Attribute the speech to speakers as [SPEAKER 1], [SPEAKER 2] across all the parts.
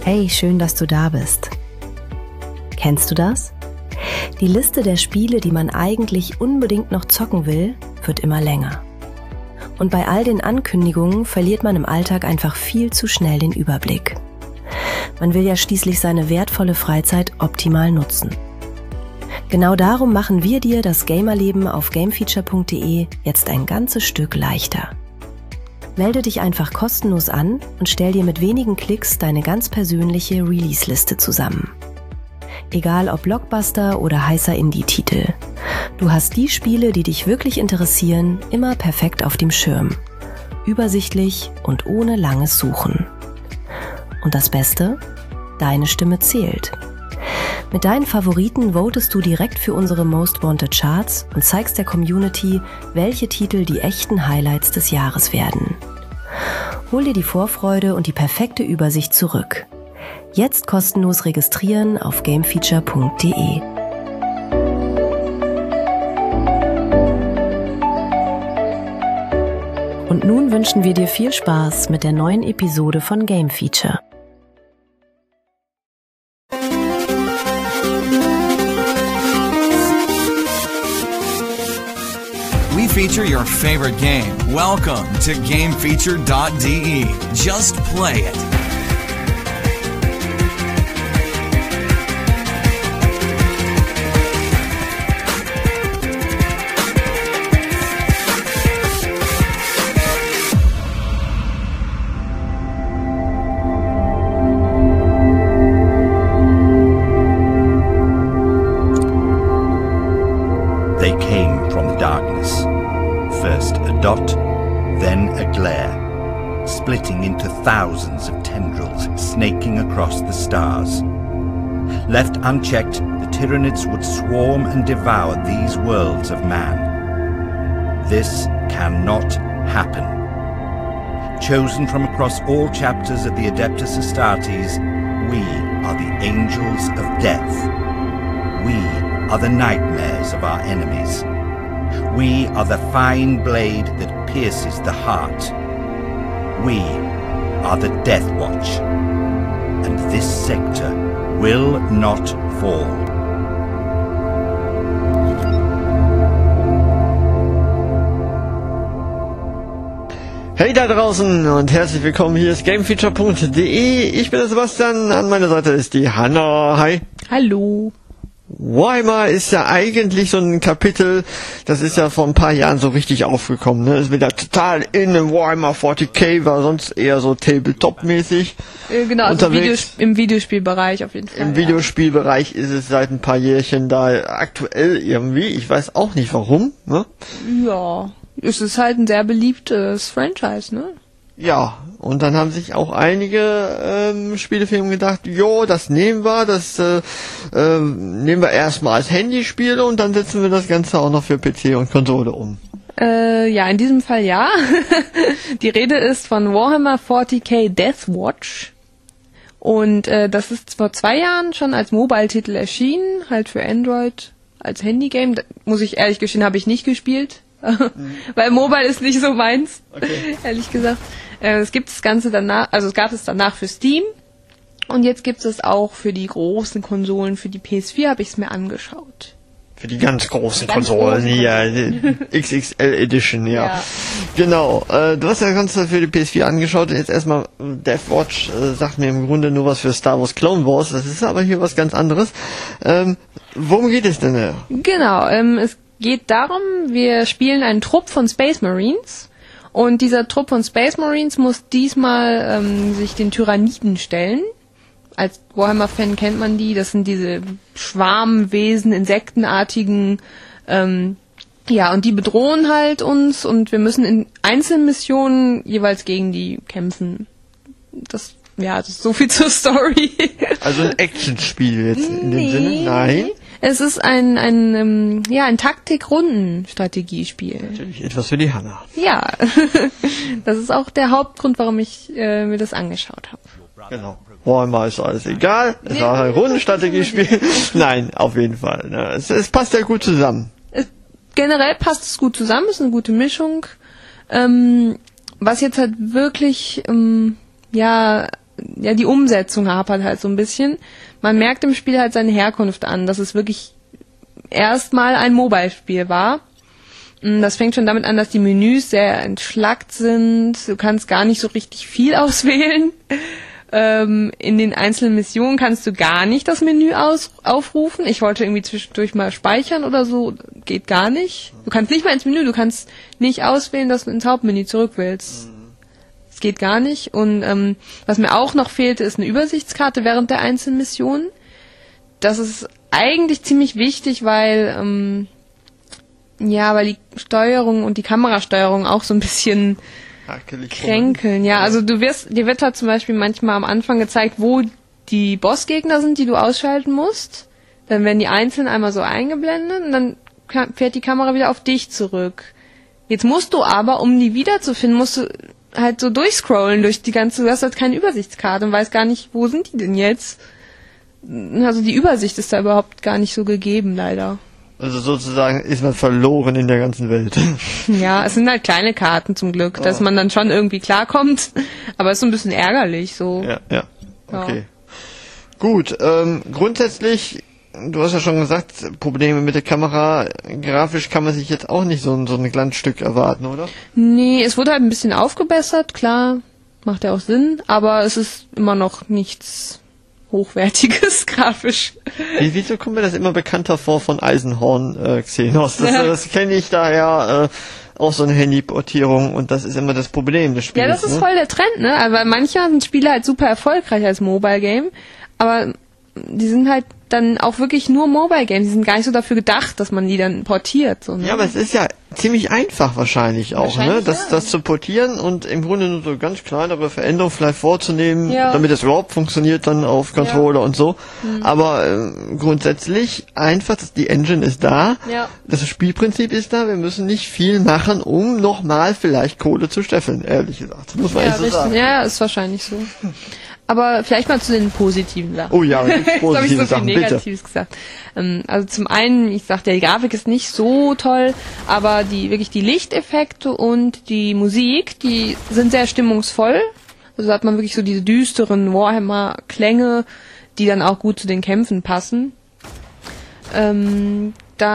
[SPEAKER 1] Hey, schön, dass du da bist. Kennst du das? Die Liste der Spiele, die man eigentlich unbedingt noch zocken will, wird immer länger. Und bei all den Ankündigungen verliert man im Alltag einfach viel zu schnell den Überblick. Man will ja schließlich seine wertvolle Freizeit optimal nutzen. Genau darum machen wir dir das Gamerleben auf gamefeature.de jetzt ein ganzes Stück leichter. Melde dich einfach kostenlos an und stell dir mit wenigen Klicks deine ganz persönliche Release-Liste zusammen. Egal ob Blockbuster oder heißer Indie-Titel. Du hast die Spiele, die dich wirklich interessieren, immer perfekt auf dem Schirm. Übersichtlich und ohne langes Suchen. Und das Beste? Deine Stimme zählt. Mit deinen Favoriten votest du direkt für unsere Most Wanted Charts und zeigst der Community, welche Titel die echten Highlights des Jahres werden. Hol dir die Vorfreude und die perfekte Übersicht zurück. Jetzt kostenlos registrieren auf gamefeature.de. Und nun wünschen wir dir viel Spaß mit der neuen Episode von Game Feature.
[SPEAKER 2] We feature your favorite game. Welcome to GameFeature.de. Just play it.
[SPEAKER 3] They came from the darkness. First a dot, then a glare, splitting into thousands of tendrils snaking across the stars. Left unchecked, the Tyranids would swarm and devour these worlds of man. This cannot happen. Chosen from across all chapters of the Adeptus Astartes, we are the angels of death. We are the nightmares of our enemies. We are the fine blade that pierces the heart. We are the Death Watch. And this sector will not fall.
[SPEAKER 4] Hey da draußen und herzlich willkommen, hier ist gamefeature.de. Ich bin der Sebastian, an meiner Seite ist die Hanna. Hi.
[SPEAKER 5] Hallo.
[SPEAKER 4] Warhammer ist ja eigentlich so ein Kapitel, das ist ja vor ein paar Jahren so richtig aufgekommen, ne? Ist wieder total in Warhammer 40k, war sonst eher so Tabletop-mäßig.
[SPEAKER 5] Genau, also im Videospielbereich auf jeden Fall.
[SPEAKER 4] Im Videospielbereich ist es seit ein paar Jährchen da aktuell irgendwie, ich weiß auch nicht warum, ne?
[SPEAKER 5] Ja, es ist halt ein sehr beliebtes Franchise, ne?
[SPEAKER 4] Ja, und dann haben sich auch einige Spielefirmen gedacht, jo, das nehmen wir, nehmen wir erstmal als Handyspiele und dann setzen wir das Ganze auch noch für PC und Konsole um.
[SPEAKER 5] Ja, in diesem Fall ja. Die Rede ist von Warhammer 40k Death Watch. Und das ist vor 2 Jahren schon als Mobile-Titel erschienen, halt für Android als Handygame. Muss ich ehrlich gestehen, habe ich nicht gespielt. Weil Mobile ist nicht so meins, okay. Ehrlich gesagt. Es gibt das Ganze danach, also es gab es danach für Steam und jetzt gibt es auch für die großen Konsolen, für die PS4 habe ich es mir angeschaut.
[SPEAKER 4] Für die ganz großen Konsolen, ja, XXL Edition, ja. Genau, du hast ja das Ganze für die PS4 angeschaut, jetzt erstmal Deathwatch sagt mir im Grunde nur was für Star Wars Clone Wars, das ist aber hier was ganz anderes. Worum geht es denn?
[SPEAKER 5] Genau, es geht darum, wir spielen einen Trupp von Space Marines. Und dieser Trupp von Space Marines muss diesmal sich den Tyranniden stellen. Als Warhammer-Fan kennt man die. Das sind diese Schwarmwesen, insektenartigen. Ja, und die bedrohen halt uns. Und wir müssen in Einzelmissionen jeweils gegen die kämpfen. Das ist so viel zur Story.
[SPEAKER 4] Also ein Actionspiel jetzt in dem Sinne? Nein.
[SPEAKER 5] Es ist ein Taktik-Runden-Strategiespiel.
[SPEAKER 4] Natürlich etwas für die Hanna.
[SPEAKER 5] Ja, das ist auch der Hauptgrund, warum ich mir das angeschaut habe.
[SPEAKER 4] Genau. Warhammer ist alles egal. Es ist auch ein Rundenstrategiespiel. Nein, auf jeden Fall. Ne. Es passt ja gut zusammen.
[SPEAKER 5] Generell passt es gut zusammen, ist eine gute Mischung. Was jetzt halt wirklich die Umsetzung hapert halt so ein bisschen. Man merkt im Spiel halt seine Herkunft an, dass es wirklich erstmal ein Mobile-Spiel war. Das fängt schon damit an, dass die Menüs sehr entschlackt sind. Du kannst gar nicht so richtig viel auswählen. In den einzelnen Missionen kannst du gar nicht das Menü aufrufen. Ich wollte irgendwie zwischendurch mal speichern oder so. Geht gar nicht. Du kannst nicht mal ins Menü. Du kannst nicht auswählen, dass du ins Hauptmenü zurück willst. Das geht gar nicht. Und was mir auch noch fehlte, ist eine Übersichtskarte während der einzelnen Missionen. Das ist eigentlich ziemlich wichtig, weil die Steuerung und die Kamerasteuerung auch so ein bisschen kränkeln. Ja, also dir wird halt zum Beispiel manchmal am Anfang gezeigt, wo die Bossgegner sind, die du ausschalten musst. Dann werden die einzeln einmal so eingeblendet und dann fährt die Kamera wieder auf dich zurück. Jetzt musst du aber, um die wiederzufinden, musst du halt so durchscrollen durch die ganze, du hast halt keine Übersichtskarte und weißt gar nicht, wo sind die denn jetzt? Also die Übersicht ist da überhaupt gar nicht so gegeben, leider.
[SPEAKER 4] Also sozusagen ist man verloren in der ganzen Welt.
[SPEAKER 5] Ja, es sind halt kleine Karten zum Glück, dass man dann schon irgendwie klarkommt, aber es ist so ein bisschen ärgerlich so.
[SPEAKER 4] Ja. Okay. Gut, grundsätzlich, du hast ja schon gesagt, Probleme mit der Kamera, grafisch kann man sich jetzt auch nicht so ein Glanzstück erwarten, oder? Nee,
[SPEAKER 5] es wurde halt ein bisschen aufgebessert, klar, macht ja auch Sinn, aber es ist immer noch nichts Hochwertiges grafisch.
[SPEAKER 4] Wieso kommt mir das immer bekannter vor von Eisenhorn Xenos? Das kenne ich daher auch so eine Handyportierung und das ist immer das Problem des Spiels.
[SPEAKER 5] Ja, das ist voll der Trend, ne? Aber manchmal sind Spiele halt super erfolgreich als Mobile Game, aber die sind halt dann auch wirklich nur Mobile Games. Die sind gar nicht so dafür gedacht, dass man die dann portiert. So, ne?
[SPEAKER 4] Ja, aber es ist ja ziemlich einfach wahrscheinlich auch, ne? Das zu portieren und im Grunde nur so ganz kleinere Veränderungen vielleicht vorzunehmen, damit es überhaupt funktioniert dann auf Controller und so. Aber grundsätzlich einfach, die Engine ist da, das Spielprinzip ist da, wir müssen nicht viel machen, um nochmal vielleicht Kohle zu steffeln, ehrlich gesagt. Muss man echt so sagen.
[SPEAKER 5] Ja, ist wahrscheinlich so. Aber vielleicht mal zu den positiven Sachen.
[SPEAKER 4] Oh ja, positive
[SPEAKER 5] Jetzt habe ich so
[SPEAKER 4] Sachen,
[SPEAKER 5] viel Negatives gesagt. Also zum einen, ich sagte, die Grafik ist nicht so toll, aber die Lichteffekte und die Musik, die sind sehr stimmungsvoll. Also da hat man wirklich so diese düsteren Warhammer-Klänge, die dann auch gut zu den Kämpfen passen. Dann,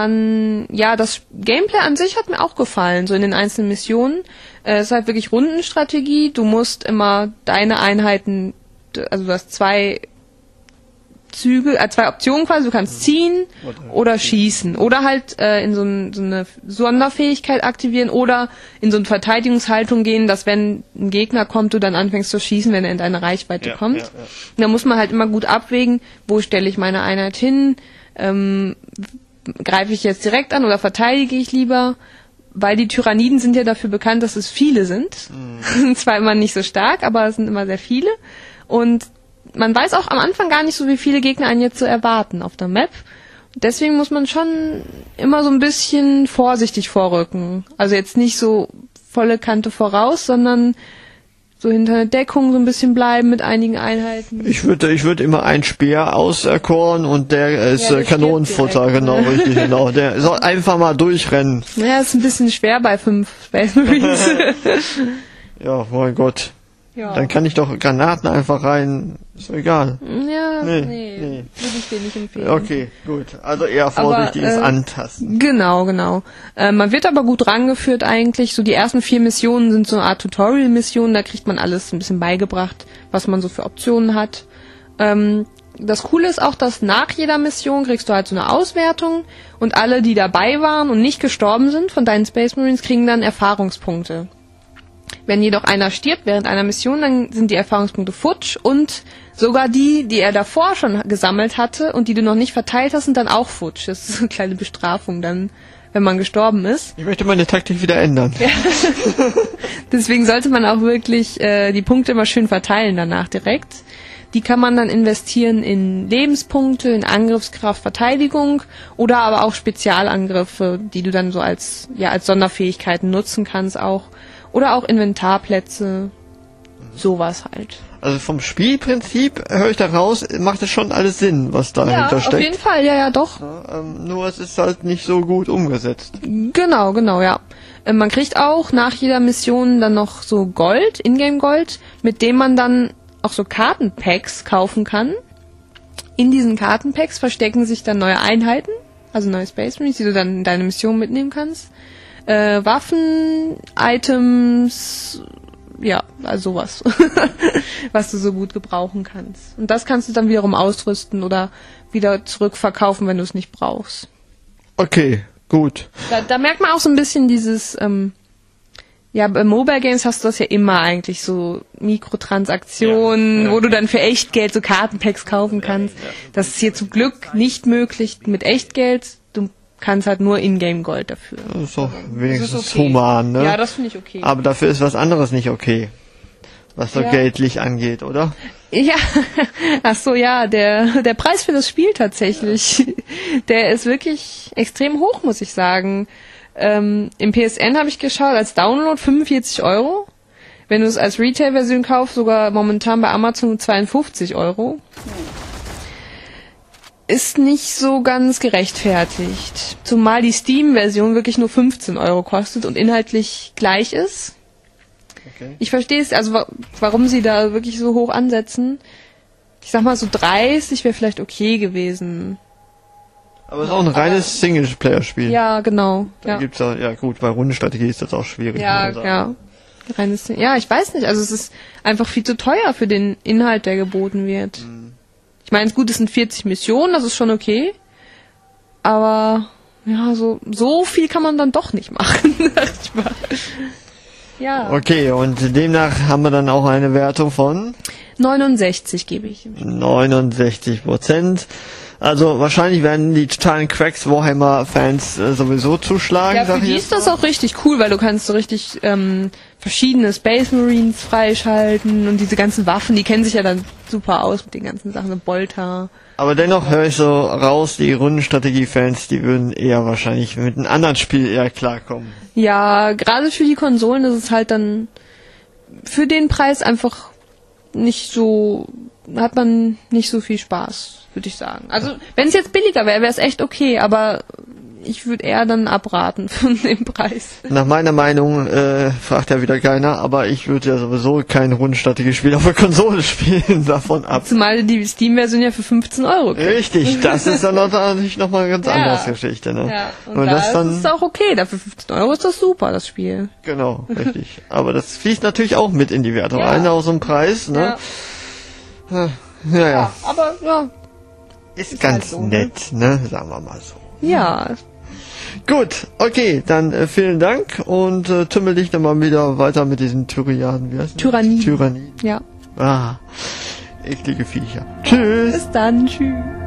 [SPEAKER 5] das Gameplay an sich hat mir auch gefallen, so in den einzelnen Missionen. Es ist halt wirklich Rundenstrategie. Du musst immer deine Einheiten, also du hast zwei Optionen quasi, du kannst ziehen oder schießen oder halt in so eine Sonderfähigkeit aktivieren oder in so eine Verteidigungshaltung gehen, dass wenn ein Gegner kommt, du dann anfängst zu schießen, wenn er in deine Reichweite kommt. Ja. Und da muss man halt immer gut abwägen, wo stelle ich meine Einheit hin, greife ich jetzt direkt an oder verteidige ich lieber, weil die Tyranniden sind ja dafür bekannt, dass es viele sind. Zwar immer nicht so stark, aber es sind immer sehr viele. Und man weiß auch am Anfang gar nicht so, wie viele Gegner einen jetzt so erwarten auf der Map. Deswegen muss man schon immer so ein bisschen vorsichtig vorrücken. Also jetzt nicht so volle Kante voraus, sondern so hinter der Deckung so ein bisschen bleiben mit einigen Einheiten.
[SPEAKER 4] Ich würde immer einen Speer auserkoren und der ist Kanonenfutter, genau, richtig, genau. Der soll einfach mal durchrennen.
[SPEAKER 5] Ja, ist ein bisschen schwer bei 5 Space Marines.
[SPEAKER 4] Ja, mein Gott. Ja. Dann kann ich doch Granaten einfach rein, ist doch egal.
[SPEAKER 5] Ja, nee, würde ich dir nicht empfehlen.
[SPEAKER 4] Okay, gut. Also eher vorsichtiges Antasten.
[SPEAKER 5] Genau. Man wird aber gut rangeführt eigentlich. So die ersten 4 Missionen sind so eine Art Tutorial-Missionen, da kriegt man alles ein bisschen beigebracht, was man so für Optionen hat. Das Coole ist auch, dass nach jeder Mission kriegst du halt so eine Auswertung und alle, die dabei waren und nicht gestorben sind von deinen Space Marines, kriegen dann Erfahrungspunkte. Wenn jedoch einer stirbt während einer Mission, dann sind die Erfahrungspunkte futsch und sogar die er davor schon gesammelt hatte und die du noch nicht verteilt hast, sind dann auch futsch. Das ist eine kleine Bestrafung dann, wenn man gestorben ist.
[SPEAKER 4] Ich möchte meine Taktik wieder ändern.
[SPEAKER 5] Ja. Deswegen sollte man auch wirklich die Punkte immer schön verteilen danach direkt. Die kann man dann investieren in Lebenspunkte, in Angriffskraft, Verteidigung oder aber auch Spezialangriffe, die du dann so als Sonderfähigkeiten nutzen kannst auch. Oder auch Inventarplätze, sowas halt.
[SPEAKER 4] Also vom Spielprinzip, höre ich da raus, macht es schon alles Sinn, was dahinter steckt.
[SPEAKER 5] Ja, auf jeden Fall, ja, doch.
[SPEAKER 4] Ja, nur es ist halt nicht so gut umgesetzt.
[SPEAKER 5] Genau, ja. Man kriegt auch nach jeder Mission dann noch so Gold, Ingame-Gold, mit dem man dann auch so Kartenpacks kaufen kann. In diesen Kartenpacks verstecken sich dann neue Einheiten, also neue Space Marines, die du dann in deine Mission mitnehmen kannst. Waffen, Items, ja, also sowas, was du so gut gebrauchen kannst. Und das kannst du dann wiederum ausrüsten oder wieder zurückverkaufen, wenn du es nicht brauchst.
[SPEAKER 4] Okay, gut.
[SPEAKER 5] Da merkt man auch so ein bisschen dieses, ja, bei Mobile Games hast du das ja immer eigentlich, so Mikrotransaktionen, wo du dann für Echtgeld so Kartenpacks kaufen kannst. Das ist hier zum Glück nicht möglich mit Echtgeld. Du kannst halt nur Ingame-Gold dafür.
[SPEAKER 4] Das ist doch wenigstens
[SPEAKER 5] das ist okay.
[SPEAKER 4] Human, ne?
[SPEAKER 5] Ja, das finde ich okay.
[SPEAKER 4] Aber dafür ist was anderes nicht okay. Was so geldlich angeht, oder?
[SPEAKER 5] Ja, ach so, ja, der Preis für das Spiel tatsächlich, der ist wirklich extrem hoch, muss ich sagen. Im PSN habe ich geschaut, als Download 45 €. Wenn du es als Retail-Version kaufst, sogar momentan bei Amazon 52 €. Ist nicht so ganz gerechtfertigt. Zumal die Steam-Version wirklich nur 15 € kostet und inhaltlich gleich ist.
[SPEAKER 4] Okay.
[SPEAKER 5] Ich verstehe es, also warum sie da wirklich so hoch ansetzen. Ich sag mal, so 30 wäre vielleicht okay gewesen.
[SPEAKER 4] Aber es ist auch ein reines Singleplayer-Spiel.
[SPEAKER 5] Ja, genau.
[SPEAKER 4] Da gibt's auch, ja gut, bei Rundenstrategie ist das auch schwierig.
[SPEAKER 5] Ja. Reines ja, ich weiß nicht, also es ist einfach viel zu teuer für den Inhalt, der geboten wird. Ich meine, gut, es sind 40 Missionen, das ist schon okay. Aber ja, so viel kann man dann doch nicht machen, sag ich mal. Ja.
[SPEAKER 4] Okay, und demnach haben wir dann auch eine Wertung von
[SPEAKER 5] 69 gebe ich ihm.
[SPEAKER 4] 69%. Also wahrscheinlich werden die totalen Cracks Warhammer-Fans sowieso zuschlagen.
[SPEAKER 5] Ja, für die ist das auch richtig cool, weil du kannst so richtig verschiedene Space Marines freischalten und diese ganzen Waffen, die kennen sich ja dann super aus mit den ganzen Sachen, so Bolter.
[SPEAKER 4] Aber dennoch höre ich so raus, die Rundenstrategie-Fans, die würden eher wahrscheinlich mit einem anderen Spiel eher klarkommen.
[SPEAKER 5] Ja, gerade für die Konsolen ist es halt dann für den Preis einfach nicht so, hat man nicht so viel Spaß, würde ich sagen. Also, wenn es jetzt billiger wäre, wäre es echt okay, aber ich würde eher dann abraten von dem Preis.
[SPEAKER 4] Nach meiner Meinung fragt ja wieder keiner, aber ich würde ja sowieso kein Rundenstrategie-Spiel auf der Konsole spielen, davon ab.
[SPEAKER 5] Zumal die Steam-Version ja für 15 € kriegt.
[SPEAKER 4] Richtig, das ist dann natürlich nochmal eine ganz andere Geschichte. Ne?
[SPEAKER 5] Ja, und da ist es auch okay, dafür 15 € ist das super, das Spiel.
[SPEAKER 4] Genau, richtig. Aber das fließt natürlich auch mit in die Wertung ein, auch so ein Preis. Ne? Ja,
[SPEAKER 5] aber ja.
[SPEAKER 4] Ist ganz
[SPEAKER 5] halt so,
[SPEAKER 4] nett, ne? Sagen wir mal so.
[SPEAKER 5] Ja.
[SPEAKER 4] Gut, okay, dann vielen Dank und tümmel dich dann mal wieder weiter mit diesen Tyrannen. Wie heißt das?
[SPEAKER 5] Tyranniden.
[SPEAKER 4] Tyranniden.
[SPEAKER 5] Ja.
[SPEAKER 4] Ah, eklige Viecher. Tschüss.
[SPEAKER 5] Bis dann, tschüss.